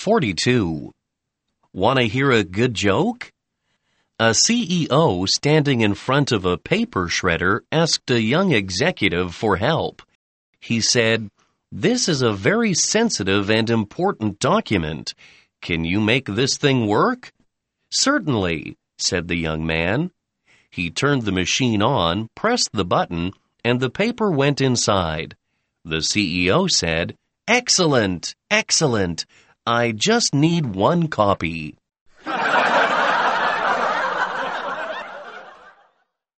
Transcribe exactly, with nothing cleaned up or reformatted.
forty-two. Want to hear a good joke? A C E O standing in front of a paper shredder asked a young executive for help. He said, "This is a very sensitive and important document. Can you make this thing work?" "Certainly," said the young man. He turned the machine on, pressed the button, and the paper went inside. The C E O said, "Excellent, excellent. I just need one copy."